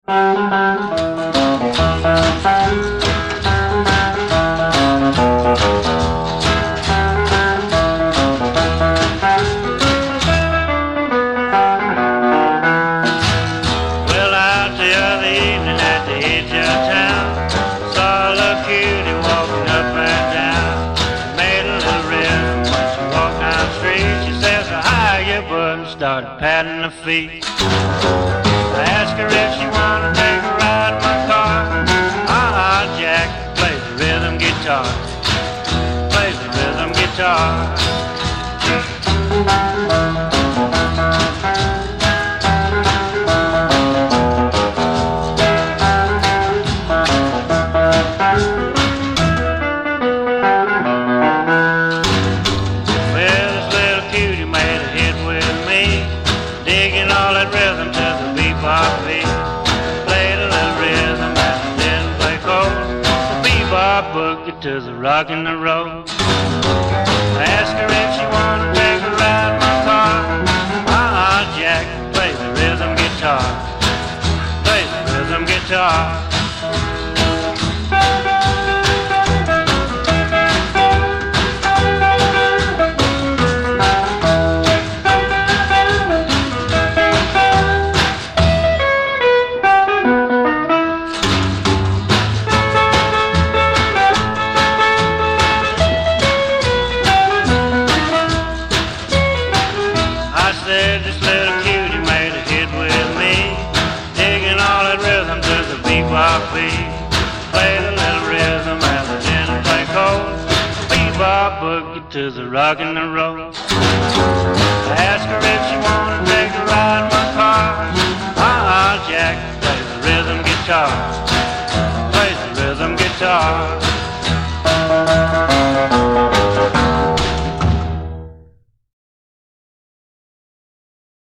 out the other evening at the edge of town, saw a little cutie walking up and down. Made a little rhythm when she walked down the street. She says, "Hi, you bud," and started patting her feet. I asked her if she wanted to take a ride in my car. Jack plays the rhythm guitar, plays the rhythm guitar. Well, this little cutie made a hit with me, digging all that rhythm to the bebop beat. Played a little rhythm and it didn't play cold. The bebop boogie to the rock and the roll. I asked her if she wanted to take a ride in my car. Jack plays the rhythm guitar, plays the rhythm guitar. I said this little cutie made a hit with me, digging all that rhythm to the bebop beat. Played a little rhythm and it didn't play cold. Bebop boogie to the rock and the roll. I asked her if she wanted to take a ride in my car. Jack plays the rhythm guitar, plays the rhythm guitar.